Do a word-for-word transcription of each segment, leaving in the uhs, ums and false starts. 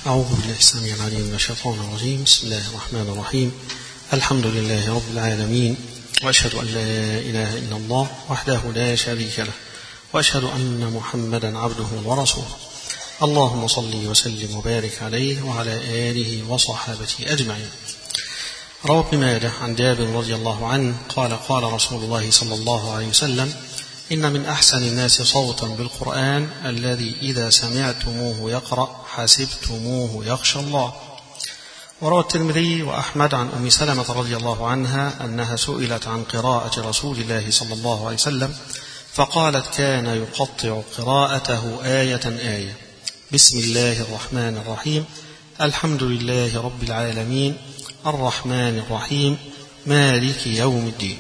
أعوذ بالله السميع العليم من الشيطان الرجيم. بسم الله الرحمن الرحيم. الحمد لله رب العالمين، وأشهد أن لا إله إلا الله وحده لا شريك له، وأشهد أن محمدا عبده ورسوله. اللهم صل وسلم وبارك عليه وعلى آله وصحابته أجمعين. روى ابن ماجه عن جابر رضي الله عنه قال قال رسول الله صلى الله عليه وسلم: إن من أحسن الناس صوتا بالقرآن الذي إذا سمعتموه يقرأ حسبتموه يخشى الله. وروى الترمذي وأحمد عن أم سلمة رضي الله عنها أنها سئلت عن قراءة رسول الله صلى الله عليه وسلم فقالت: كان يقطع قراءته آية آية: بسم الله الرحمن الرحيم، الحمد لله رب العالمين، الرحمن الرحيم، مالك يوم الدين.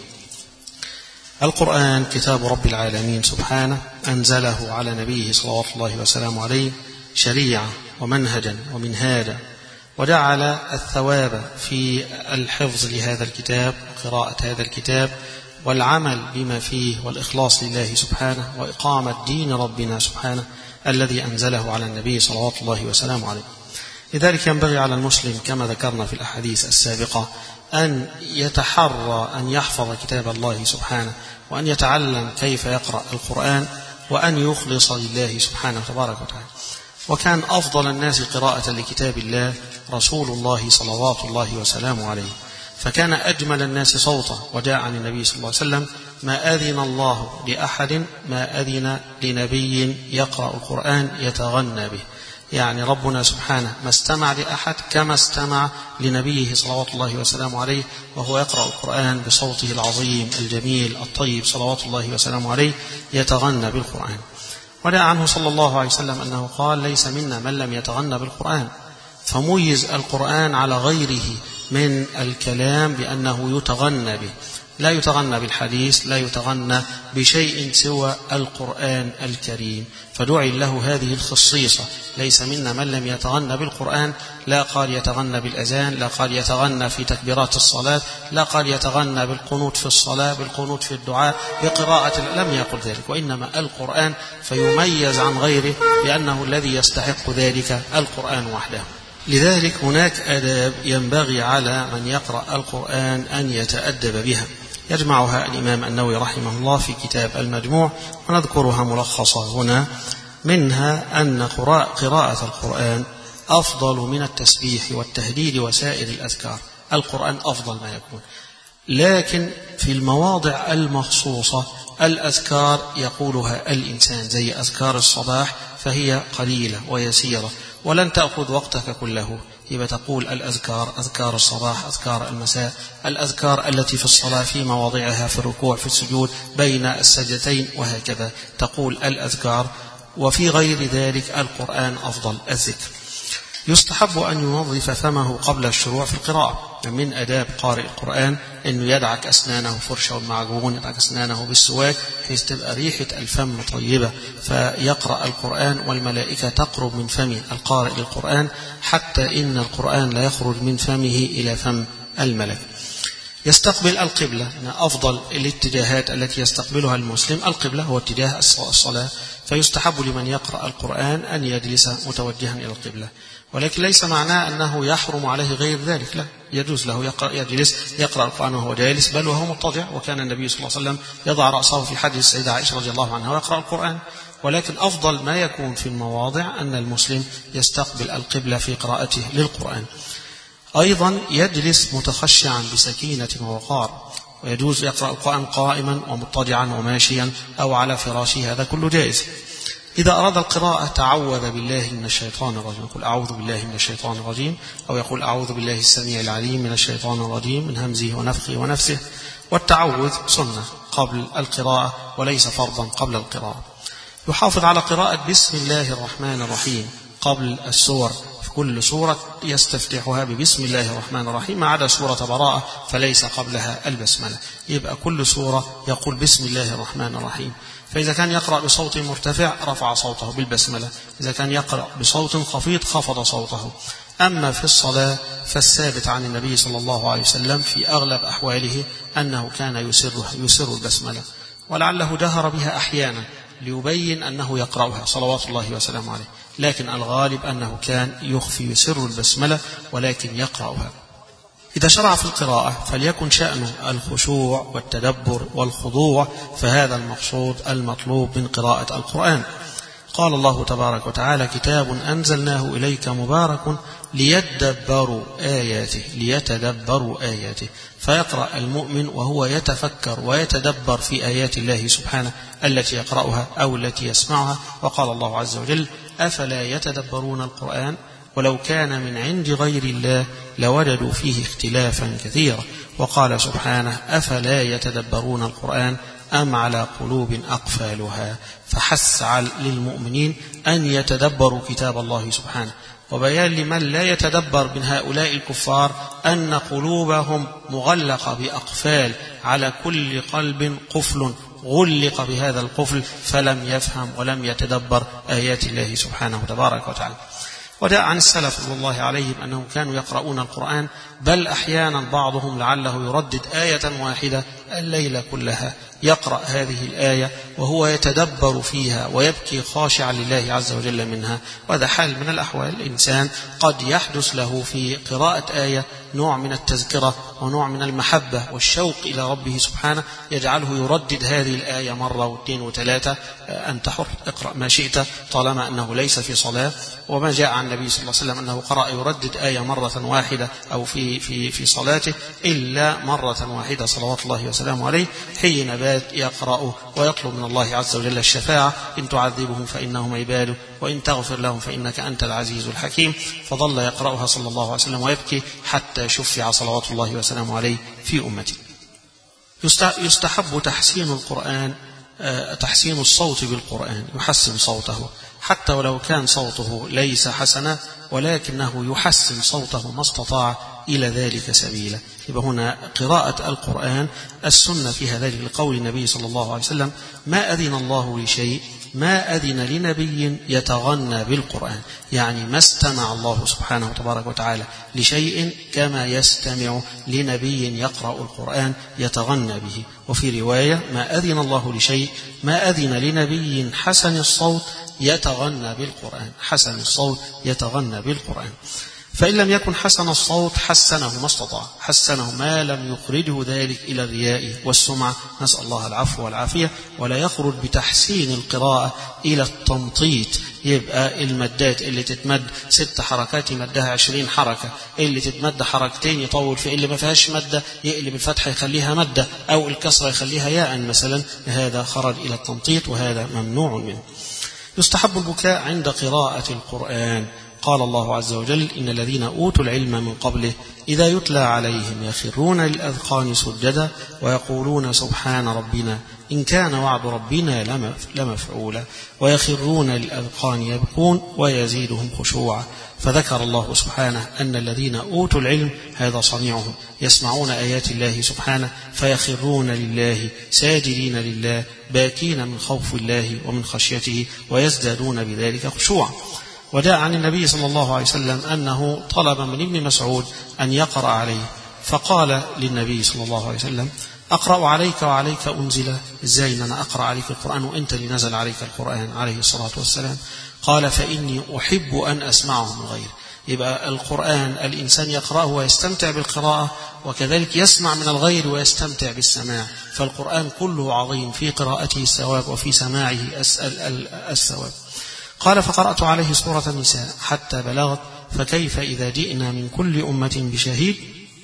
القرآن كتاب رب العالمين سبحانه، أنزله على نبيه صلوات الله وسلامه عليه شريعة ومنهجا ومنهاجا، وجعل الثواب في الحفظ لهذا الكتاب وقراءة هذا الكتاب والعمل بما فيه والإخلاص لله سبحانه وإقامة دين ربنا سبحانه الذي أنزله على النبي صلوات الله وسلامه عليه. لذلك ينبغي على المسلم كما ذكرنا في الأحاديث السابقة أن يتحرى أن يحفظ كتاب الله سبحانه، وأن يتعلم كيف يقرأ القرآن، وأن يخلص لله سبحانه تبارك وتعالى. وكان أفضل الناس قراءة لكتاب الله رسول الله صلوات الله وسلامه عليه، فكان أجمل الناس صوتا. وجاء عن النبي صلى الله عليه وسلم: ما أذن الله لأحد ما أذن لنبي يقرأ القرآن يتغنى به. يعني ربنا سبحانه ما استمع لأحد كما استمع لنبيه صلوات الله وسلامه عليه وهو يقرأ القرآن بصوته العظيم الجميل الطيب صلوات الله وسلامه عليه يتغنى بالقرآن. وجاء عنه صلى الله عليه وسلم أنه قال: ليس منا من لم يتغنى بالقرآن. فميز القرآن على غيره من الكلام بأنه يتغنى به، لا يتغنى بالحديث، لا يتغنى بشيء سوى القرآن الكريم، فدعي له هذه الخصيصة: ليس منا من لم يتغنى بالقرآن. لا قال يتغنى بالأذان، لا قال يتغنى في تكبيرات الصلاة، لا قال يتغنى بالقنوت في الصلاة، بالقنوت في الدعاء، بقراءة، لم يقل ذلك، وإنما القرآن، فيميز عن غيره بأنه الذي يستحق ذلك القرآن وحده. لذلك هناك آداب ينبغي على من يقرأ القرآن أن يتأدب بها، يجمعها الإمام النووي رحمه الله في كتاب المجموع، ونذكرها ملخصة هنا. منها أن قراءة القرآن أفضل من التسبيح والتهليل وسائر الأذكار. القرآن أفضل ما يكون، لكن في المواضع المخصوصة الأذكار يقولها الإنسان زي أذكار الصباح فهي قليلة ويسيرة ولن تأخذ وقتك كله، يبقى تقول الأذكار، أذكار الصباح، أذكار المساء، الأذكار التي في الصلاة في مواضعها، في الركوع، في السجود، بين السجدتين، وهكذا تقول الأذكار. وفي غير ذلك القرآن أفضل الذكر. يستحب أن ينظف فمه قبل الشروع في القراءة. من أداب قارئ القرآن أنه يدعك أسنانه فرشة والمعجون، يدعك أسنانه بالسواك حيث تبقى ريحة الفم طيبة، فيقرأ القرآن والملائكة تقرب من فم القارئ للقرآن، حتى إن القرآن لا يخرج من فمه إلى فم الملك. يستقبل القبلة، أن أفضل الاتجاهات التي يستقبلها المسلم القبلة، هو اتجاه الصلاة، فيستحب لمن يقرأ القرآن أن يجلس متوجها إلى القبلة. ولكن ليس معناه أنه يحرم عليه غير ذلك، لا، يجوز له يقرأ يجلس يقرأ القرآن وهو جالس، بل وهو مضطجع. وكان النبي صلى الله عليه وسلم يضع رأسه في حجر السيدة عائشة رضي الله عنها ويقرأ القرآن. ولكن أفضل ما يكون في المواضع أن المسلم يستقبل القبلة في قراءته للقرآن. أيضا يجلس متخشعا بسكينة ووقار، ويجوز يقرأ القرآن قائما ومضطجعا وماشيا أو على فراشه، هذا كله جائز. إذا أراد القراءة تعوذ بالله من الشيطان الرجيم، يقول أعوذ بالله من الشيطان الرجيم، أو يقول أعوذ بالله السميع العليم من الشيطان الرجيم من همزه ونفخه ونفسه. والتعوذ سنة قبل القراءة وليس فرضا قبل القراءة. يحافظ على قراءة بسم الله الرحمن الرحيم قبل السور، في كل سورة يستفتحها ببسم الله الرحمن الرحيم، ما عدا سورة براءة فليس قبلها البسملة، يبقى كل سورة يقول بسم الله الرحمن الرحيم. فإذا كان يقرأ بصوت مرتفع رفع صوته بالبسملة، إذا كان يقرأ بصوت خفيض خفض صوته. أما في الصلاة فالثابت عن النبي صلى الله عليه وسلم في أغلب أحواله أنه كان يسر, يسر البسملة، ولعله جهر بها أحيانا ليبين أنه يقرأها صلوات الله وسلامه عليه. لكن الغالب أنه كان يخفي سر البسملة ولكن يقرأها. إذا شرع في القراءة فليكن شأنه الخشوع والتدبر والخضوع، فهذا المقصود المطلوب من قراءة القرآن. قال الله تبارك وتعالى: كتاب أنزلناه إليك مبارك ليدبروا آياته ليتدبروا آياته. فيقرأ المؤمن وهو يتفكر ويتدبر في آيات الله سبحانه التي يقرأها أو التي يسمعها. وقال الله عز وجل: أفلا يتدبرون القرآن ولو كان من عند غير الله لوجدوا فيه اختلافا كثيرا. وقال سبحانه: أفلا يتدبرون القرآن أم على قلوب أقفالها. فحث للمؤمنين أن يتدبروا كتاب الله سبحانه، وبيان لمن لا يتدبر من هؤلاء الكفار أن قلوبهم مغلقة بأقفال، على كل قلب قفل غلق بهذا القفل فلم يفهم ولم يتدبر آيات الله سبحانه تبارك وتعالى. وداء عن السلف رضي الله عليهم أنهم كانوا يقرؤون القرآن، بل أحيانا بعضهم لعله يردد آية واحدة الليلة كلها، يقرأ هذه الآية وهو يتدبر فيها ويبكي خاشعا لله عز وجل منها. وهذا حال من الأحوال. الإنسان قد يحدث له في قراءة آية نوع من التذكرة ونوع من المحبة والشوق إلى ربه سبحانه، يجعله يردد هذه الآية مرة واثنين وثلاثة. أنت حر، اقرأ ما شئت طالما أنه ليس في صلاة. وما جاء عن النبي صلى الله عليه وسلم أنه قرأ يردد آية مرة واحدة أو في في في صلاته إلا مرة واحدة صلوات الله وسلامه عليه، حين بات يقرأ ويطلب من الله عز وجل الشفاعة: إن تعذبهم فإنهم عباده وإن تغفر لهم فإنك أنت العزيز الحكيم. فظل يقرأها صلى الله عليه وسلم ويبكي حتى شفع صلوات الله وسلامه عليه في أمته. يستحب تحسين القرآن، تحسين الصوت بالقرآن، يحسن صوته حتى ولو كان صوته ليس حسنا، ولكنه يحسن صوته ما استطاع إلى ذلك سبيلا. يبقى هنا قراءة القرآن السنة في ذلك لقول النبي صلى الله عليه وسلم: ما أذن الله لشيء ما أذن لنبي يتغنى بالقرآن، يعني ما استمع الله سبحانه وتبارك وتعالى لشيء كما يستمع لنبي يقرأ القرآن يتغنى به. وفي رواية: ما أذن الله لشيء ما أذن لنبي حسن الصوت يتغنى بالقرآن، حسن الصوت يتغنى بالقرآن. فإن لم يكن حسن الصوت حسنه ما استطاع، حسنه ما لم يخرجه ذلك إلى الرياء والسمعة، نسأل الله العفو والعافية. ولا يخرج بتحسين القراءة إلى التنطيط، يبقى المدات اللي تتمد ست حركات يمدها عشرين حركة، اللي تتمد حركتين يطول في اللي ما فيهاش مدة يقلب الفتحة يخليها مدة، أو الكسرة يخليها ياء مثلا. هذا خرج إلى التنطيط وهذا ممنوع منه. يستحب البكاء عند قراءة القرآن. قال الله عز وجل: إن الذين أوتوا العلم من قبله إذا يتلى عليهم يخرون للأذقان سجدا ويقولون سبحان ربنا إن كان وعد ربنا لمفعولا ويخرون للأذقان يبكون ويزيدهم خشوعا. فذكر الله سبحانه أن الذين أوتوا العلم هذا صنيعهم، يسمعون آيات الله سبحانه فيخرون لله ساجدين لله باكين من خوف الله ومن خشيته ويزدادون بذلك خشوعا. وجاء عن النبي صلى الله عليه وسلم أنه طلب من ابن مسعود أن يقرأ عليه، فقال للنبي صلى الله عليه وسلم: أقرأ عليك وعليك أنزل، إزاي أن أنا أقرأ عليك القرآن وأنت اللي نزل عليك القرآن عليه الصلاة والسلام؟ قال: فإني أحب أن أسمعه من غير. يبقى القرآن الإنسان يقرأه ويستمتع بالقراءة، وكذلك يسمع من الغير ويستمتع بالسماع. فالقرآن كله عظيم، في قراءته الثواب وفي سماعه الثواب. قال: فقرأت عليه سورة النساء حتى بلغت فكيف إذا جئنا من كل أمة بشهيد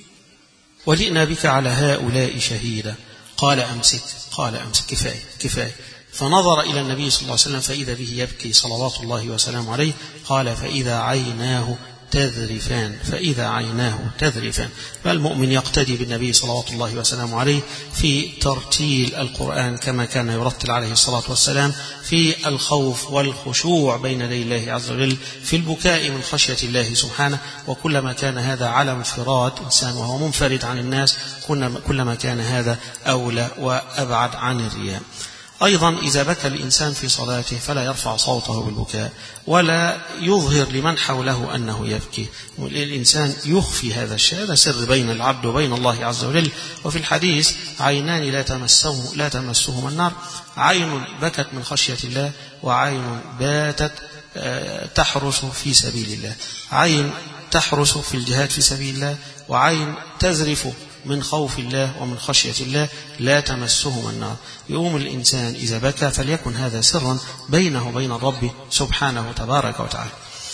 وجئنا بك على هؤلاء شهيدا. قال: أمسك قال أمسك كفاية كفاية. فنظر إلى النبي صلى الله عليه وسلم فإذا به يبكي صلوات الله وسلامه عليه. قال: فإذا عيناه تذرفان فإذا عيناه تذرفان. فالمؤمن يقتدي بالنبي صلوات الله وسلامه عليه في ترتيل القرآن كما كان يرتل عليه الصلاة والسلام، في الخوف والخشوع بين يدي الله عز وجل، في البكاء من خشية الله سبحانه. وكلما كان هذا على انفراد إنسان وهو منفرد عن الناس كلما كان هذا أولى وأبعد عن الرياء. أيضا إذا بكى الإنسان في صلاته فلا يرفع صوته بالبكاء ولا يظهر لمن حوله أنه يبكي. الإنسان يخفي هذا الشيء، هذا سر بين العبد وبين الله عز وجل. وفي الحديث: عينان لا تمسهم لا تمسهما النار، عين بكت من خشية الله وعين باتت تحرس في سبيل الله، عين تحرس في الجهاد في سبيل الله، وعين تزرف من خوف الله ومن خشية الله لا تمسهم النار. يقوم الإنسان إذا بكى فليكن هذا سرا بينه وبين الرب سبحانه تبارك وتعالى.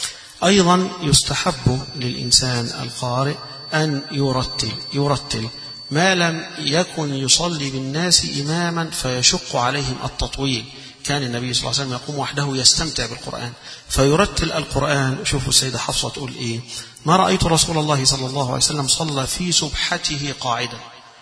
أيضا يستحب للإنسان القارئ أن يرتل يرتل ما لم يكن يصلي بالناس إماما فيشق عليهم التطويل. كان النبي صلى الله عليه وسلم يقوم وحده يستمتع بالقرآن فيرتل القرآن. شوفوا السيدة حفصة تقول إيه: ما رأيت رسول الله صلى الله عليه وسلم صلى في سبحته قاعدا.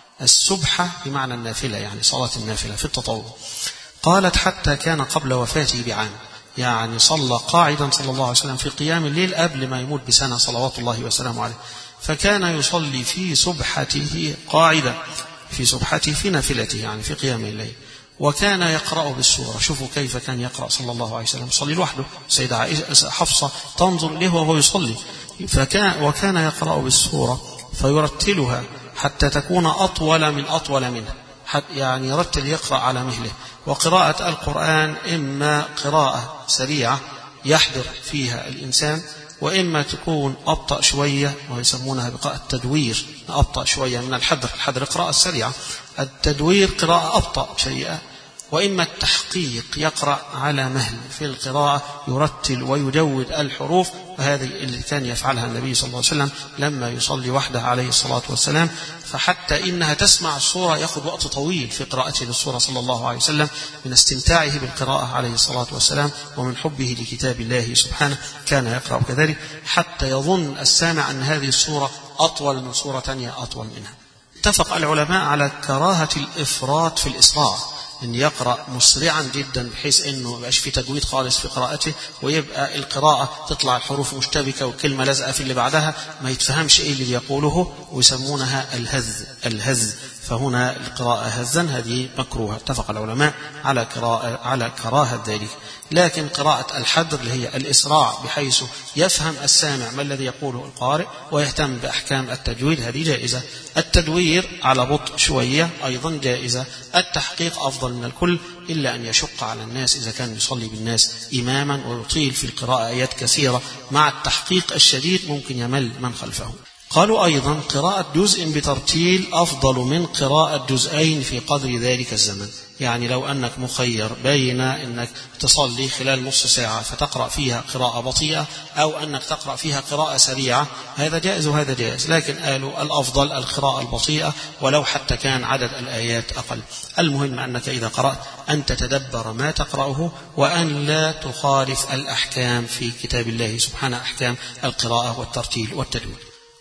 السبحة بمعنى النافلة، يعني صلاة النافلة في التطوع. قالت: حتى كان قبل وفاته بعام، يعني صلى قاعدا صلى الله عليه وسلم في قيام الليل قبل ما يموت بسنة صلوات الله وسلامه عليه. فكان يصلي في سبحته قاعدا، في سبحته في نافلته يعني في قيام الليل، وكان يقرأ بالسورة. شوفوا كيف كان يقرأ صلى الله عليه وسلم، يصلي لوحده، سيدة حفصة تنظر إليه وهو يصلي، فكان وكان يقرأ بالسورة فيرتلها حتى تكون أطول من أطول منه، يعني يرتل يقرأ على مهله. وقراءة القرآن إما قراءة سريعة يحضر فيها الإنسان، وإما تكون أبطأ شوية ويسمونها بقراءة التدوير، أبطأ شوية من الحدر. الحدر قراءة سريعة، التدوير قراءة أبطأ شيئا. وإما التحقيق يقرأ على مهل في القراءة، يرتل ويجود الحروف، وهذه اللي كان يفعلها النبي صلى الله عليه وسلم لما يصلي وحده عليه الصلاة والسلام. فحتى إنها تسمع السورة يأخذ وقت طويل في قراءته للسورة صلى الله عليه وسلم من استمتاعه بالقراءة عليه الصلاة والسلام ومن حبه لكتاب الله سبحانه. كان يقرأ كذلك حتى يظن السامع أن هذه السورة أطول من سورة تانية أطول منها. اتفق العلماء على كراهة الإفراط في الإسراع، أن يقرأ مسرعا جدا بحيث أنه مبقاش في تجويد خالص في قراءته، ويبقى القراءة تطلع الحروف مشتبكة وكلمة لازقة في اللي بعدها ما يتفهمش إيه اللي بيقوله، ويسمونها الهز الهز فهنا القراءة هزا هذه مكروهة. اتفق العلماء على قراءة على كراهة ذلك. لكن قراءة الحدر اللي هي الإسراع بحيث يفهم السامع ما الذي يقوله القارئ ويهتم بأحكام التجويد هذه جائزة. التدوير على بطء شوية أيضا جائزة. التحقيق أفضل من الكل، إلا أن يشق على الناس إذا كان يصلي بالناس إماما ويطيل في القراءة آيات كثيرة مع التحقيق الشديد ممكن يمل من خلفه. قالوا أيضا قراءة جزء بترتيل أفضل من قراءة جزئين في قدر ذلك الزمن. يعني لو أنك مخير بين أنك تصلي خلال نص ساعة فتقرأ فيها قراءة بطيئة أو أنك تقرأ فيها قراءة سريعة، هذا جائز وهذا جائز، لكن قالوا الأفضل القراءة البطيئة ولو حتى كان عدد الآيات أقل. المهم أنك إذا قرأت أن تتدبر ما تقرأه وأن لا تخالف الأحكام في كتاب الله سبحانه، أحكام القراءة والترتيل والتدوين.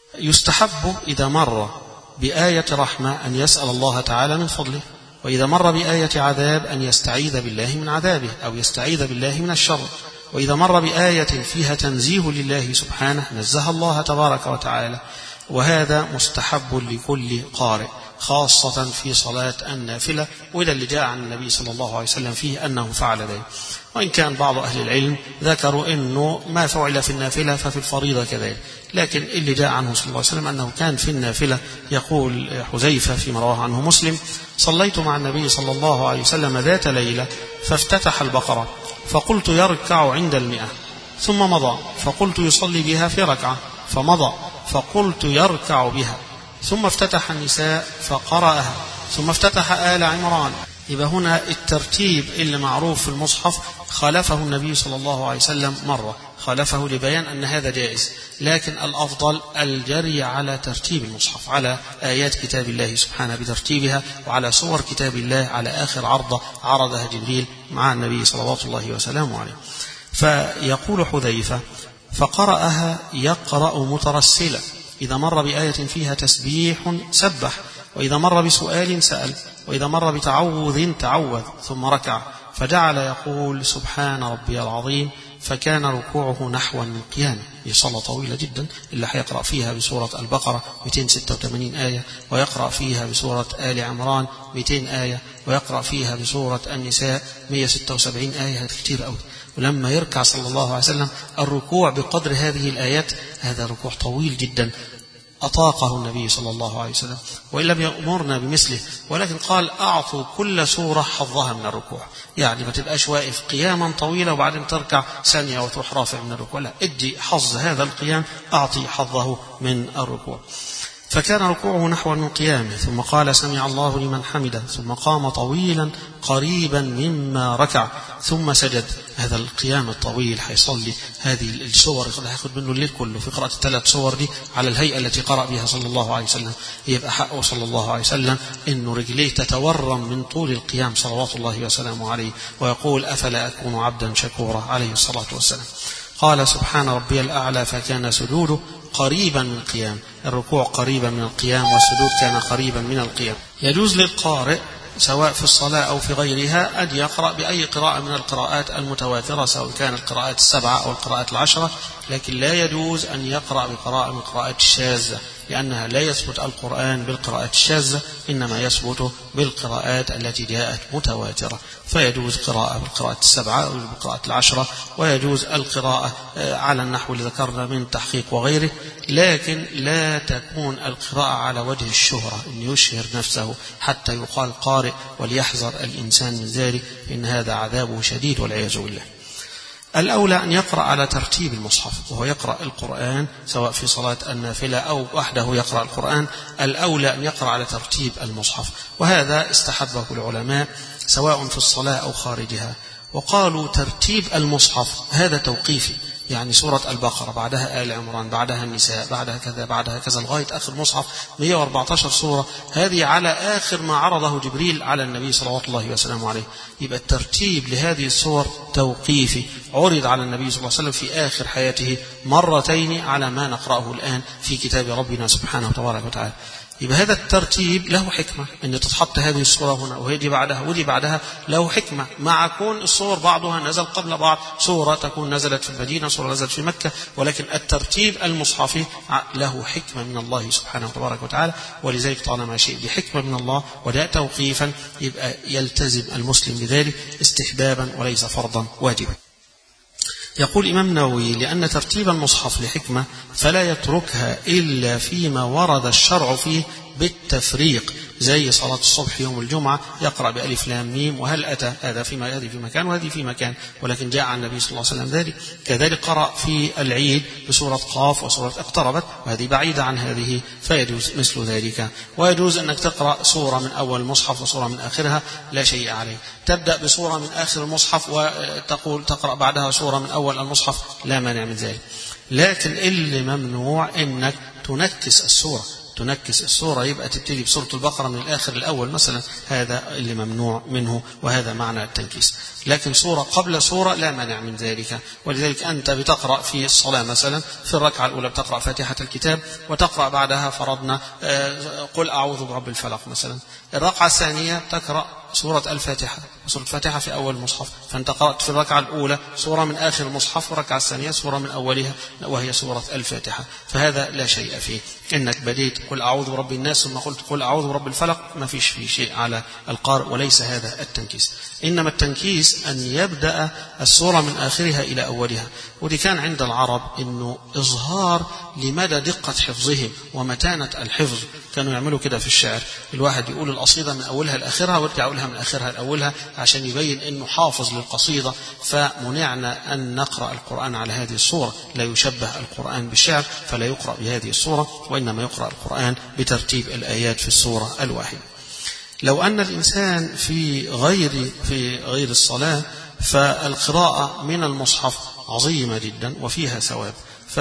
يستحب إذا مر بآية رحمة أن يسأل الله تعالى من فضله، وإذا مر بآية عذاب أن يستعيذ بالله من عذابه أو يستعيذ بالله من الشر، وإذا مر بآية فيها تنزيه لله سبحانه نزه الله تبارك وتعالى. وهذا مستحب لكل قارئ خاصة في صلاة النافلة، وإذا اللي جاء عن النبي صلى الله عليه وسلم فيه أنه فعل ذلك. وإن كان بعض أهل العلم ذكروا أنه ما فعل في النافلة ففي الفريضة كذلك، لكن اللي جاء عنه صلى الله عليه وسلم أنه كان في النافلة. يقول حذيفة فيما رواه عنه مسلم: صليت مع النبي صلى الله عليه وسلم ذات ليلة فافتتح البقرة فقلت يركع عند المئة ثم مضى، فقلت يصلي بها في ركعة فمضى، فقلت يركع بها، ثم افتتح النساء فقرأها، ثم افتتح آل عمران. يبقى هنا الترتيب اللي معروف في المصحف خالفه النبي صلى الله عليه وسلم مرة، خالفه لبيان أن هذا جائز، لكن الأفضل الجري على ترتيب المصحف، على آيات كتاب الله سبحانه بترتيبها، وعلى صور كتاب الله على آخر عرضة عرضها جبريل مع النبي صلوات الله وسلامه عليه. فيقول حذيفة: فقرأها يقرأ مترسلا، إذا مر بآية فيها تسبيح سبح، وإذا مر بسؤال سأل، وإذا مر بتعوذ تعوذ، ثم ركع فجعل يقول سبحان ربي العظيم، فكان ركوعه نحو من قيامه. هي صلاة طويلة جدا اللي حيقرأ فيها بسورة البقرة مئتين وستة وثمانين آية، ويقرأ فيها بسورة آل عمران مئتين آية، ويقرأ فيها بسورة النساء مئة وستة وسبعين آية. هذا كتير أوي. ولما يركع صلى الله عليه وسلم الركوع بقدر هذه الآيات هذا ركوع طويل جدا. أطاقه النبي صلى الله عليه وسلم، وإن لم يأمرنا بمثله، ولكن قال أعطوا كل سورة حظها من الركوع. يعني ما تبقاش واقف قياما طويلة وبعدين تركع ثانية وتروح رافع من الركوع، لا، ادي حظ هذا القيام، أعطي حظه من الركوع. فكان ركوعه نحو من قيامه، ثم قال سمع الله لمن حمده، ثم قام طويلا قريبا مما ركع، ثم سجد. هذا القيام الطويل حيصلي هذه السور هياخد منه الليل كله في قراءة الثلاث سور دي على الهيئة التي قرأ بها صلى الله عليه وسلم. يبقى حقه صلى الله عليه وسلم إنه رجليه تتورم من طول القيام صلوات الله وسلامه عليه، ويقول أفلا أكون عبدا شكورا عليه الصلاة والسلام. قال سبحان ربي الأعلى، فكان سجوده قريبا من القيام، الركوع قريبا من القيام، والسجود كان قريبا من القيام. يجوز للقارئ سواء في الصلاة أو في غيرها أن يقرأ بأي قراءة من القراءات المتواترة، سواء كانت القراءات السبعة أو القراءات العشرة، لكن لا يجوز أن يقرأ بقراءة من القراءات الشاذة، لأنها لا يثبت القرآن بالقراءات الشاذة، إنما يثبت بالقراءات التي جاءت متواترة. فيجوز قراءة بالقراءة السبعة أو بالقراءة العشرة، ويجوز القراءة على النحو اللي ذكرنا من تحقيق وغيره، لكن لا تكون القراءة على وجه الشهرة، أن يشهر نفسه حتى يقال قارئ، وليحذر الإنسان من ذلك، إن هذا عذابه شديد والعياذ بالله. الأولى أن يقرأ على ترتيب المصحف، وهو يقرأ القرآن سواء في صلاة النافلة أو وحده يقرأ القرآن، الأولى أن يقرأ على ترتيب المصحف، وهذا استحبه العلماء سواء في الصلاة أو خارجها. وقالوا ترتيب المصحف هذا توقيفي، يعني سورة البقرة بعدها آل عمران بعدها النساء بعدها كذا بعدها كذا لغاية آخر مصحف مئة وأربعة عشر سورة، هذه على آخر ما عرضه جبريل على النبي صلى الله عليه وسلم عليه. يبقى الترتيب لهذه السور توقيفي، عرض على النبي صلى الله عليه وسلم في آخر حياته مرتين على ما نقرأه الآن في كتاب ربنا سبحانه وتبارك وتعالى. يبقى هذا الترتيب له حكمة، أن تتحط هذه الصورة هنا وهذه بعدها ودي بعدها، له حكمة مع كون الصور بعضها نزل قبل بعض، صورة تكون نزلت في المدينة، صورة نزلت في مكة، ولكن الترتيب المصحفي له حكمة من الله سبحانه وتبارك وتعالى. ولذلك طالما شيء بحكمة من الله وده توقيفا، يبقى يلتزم المسلم بذلك استحبابا وليس فرضا واجبا. يقول الإمام النووي لأن ترتيب المصحف لحكمة فلا يتركها إلا فيما ورد الشرع فيه بالتفريق، زي صلاة الصبح يوم الجمعة يقرأ بألف لام ميم وهل أتى، هذا فيما هذه في مكان وهذه في مكان، ولكن جاء عن النبي صلى الله عليه وسلم ذلك. كذلك قرأ في العيد بسورة قاف وسورة اقتربت، وهذه بعيدة عن هذه، فيجوز مثل ذلك. ويجوز أنك تقرأ سورة من أول المصحف وسورة من آخرها، لا شيء عليه. تبدأ بسورة من آخر المصحف وتقول تقرأ بعدها سورة من أول المصحف، لا مانع من ذلك. لكن اللي ممنوع أنك تنكس السورة، تنكس السورة، يبقى تبتدي بسورة البقرة من الآخر الأول مثلا، هذا اللي ممنوع منه، وهذا معنى التنكيس. لكن سورة قبل سورة لا مانع من ذلك. ولذلك أنت بتقرأ في الصلاة مثلا في الركعة الأولى بتقرأ فاتحة الكتاب، وتقرأ بعدها فرضنا قل أعوذ برب الفلق مثلا. الركعة الثانية تقرأ سورة الفاتحة، سورة الفاتحة في أول المصحف، فأنت قرأت في الركعة الأولى سورة من آخر المصحف، والركعة الثانية سورة من أولها وهي سورة الفاتحة، فهذا لا شيء فيه. إنك بديت قل أعوذ برب الناس ثم قلت قل أعوذ برب الفلق، ما فيش فيه شيء على القارئ، وليس هذا التنكيس. إنما التنكيس أن يبدأ السورة من آخرها إلى أولها. ودي كان عند العرب إنه إظهار لمدى دقة حفظهم ومتانة الحفظ، كانوا يعملوا كده في الشعر، الواحد يقول القصيدة من أولها لآخرها ويرجع يقولها من آخرها لأولها عشان يبين إنه حافظ للقصيدة. فمنعنا أن نقرأ القرآن على هذه الصورة، لا يشبه القرآن بالشعر، فلا يقرأ بهذه الصورة، وإنما يقرأ القرآن بترتيب الآيات في السورة الواحدة. لو أن الإنسان في غير في غير الصلاة فالقراءة من المصحف عظيمة جدا وفيها ثواب،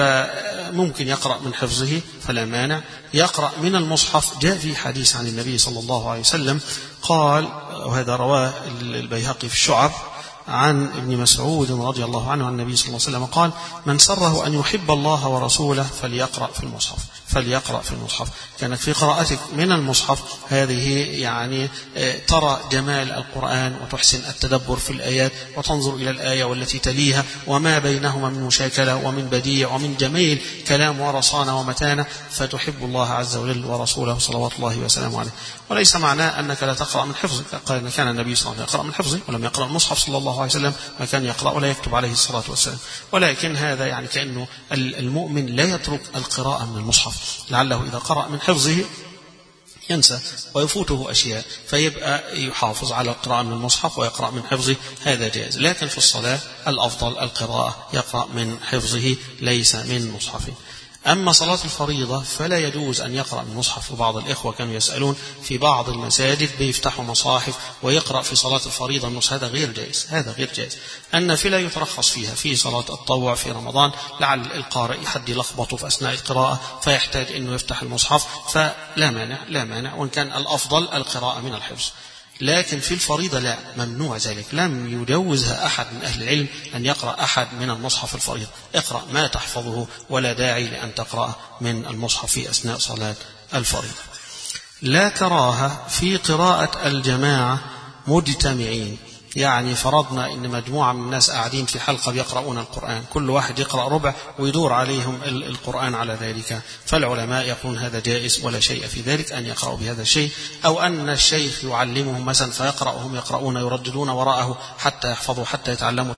فممكن يقرأ من حفظه فلا مانع. يقرأ من المصحف، جاء في حديث عن النبي صلى الله عليه وسلم قال، وهذا رواه البيهقي في الشعب عن ابن مسعود رضي الله عنه عن النبي صلى الله عليه وسلم قال: من سره أن يحب الله ورسوله فليقرأ في المصحف فليقرأ في المصحف. كانت في قراءتك من المصحف هذه يعني ترى جمال القرآن وتحسن التدبر في الآيات وتنظر إلى الآية والتي تليها وما بينهما من مشاكلة ومن بديع ومن جميل كلام ورصانة ومتانة، فتحب الله عز وجل ورسوله صلوات الله وسلامه عليه. وليس معناه أنك لا تقرأ من حفظك، كان النبي صلى الله عليه وسلم يقرأ من حفظه ولم يقرأ المصحف صلى الله الله عليه وسلم ما كان يقرأ ولا يكتب عليه الصلاة والسلام. ولكن هذا يعني كأنه المؤمن لا يترك القراءة من المصحف، لعله إذا قرأ من حفظه ينسى ويفوته أشياء، فيبقى يحافظ على القراءة من المصحف ويقرأ من حفظه، هذا جائز. لكن في الصلاة الأفضل القراءة، يقرأ من حفظه ليس من مصحف. أما صلاة الفريضة فلا يجوز أن يقرأ من مصحف. وبعض الإخوة كانوا يسألون في بعض المساجد بيفتحوا مصاحف ويقرأ في صلاة الفريضة النص، هذا غير جائز، هذا غير جائز. النافلة يترخص فيها في صلاة التطوع في رمضان، لعل القارئ حد يلخبطه في أثناء القراءة فيحتاج أنه يفتح المصحف، فلا مانع لا مانع، وإن كان الأفضل القراءة من الحفظ. لكن في الفريضة لا، ممنوع ذلك، لم يجوزها أحد من أهل العلم أن يقرأ أحد من المصحف الفريضة. اقرأ ما تحفظه، ولا داعي لأن تقرأ من المصحف في أثناء صلاة الفريضة. لا كراهة في قراءة الجماعة مجتمعين، يعني فرضنا أن مجموعة من الناس قاعدين في حلقة بيقرؤون القرآن، كل واحد يقرأ ربع ويدور عليهم القرآن على ذلك، فالعلماء يقولون هذا جائز ولا شيء في ذلك أن يقرأوا بهذا الشيء، أو أن الشيخ يعلمهم مثلا فيقرأهم يقرؤون يرددون وراءه حتى يحفظوا حتى يتعلموا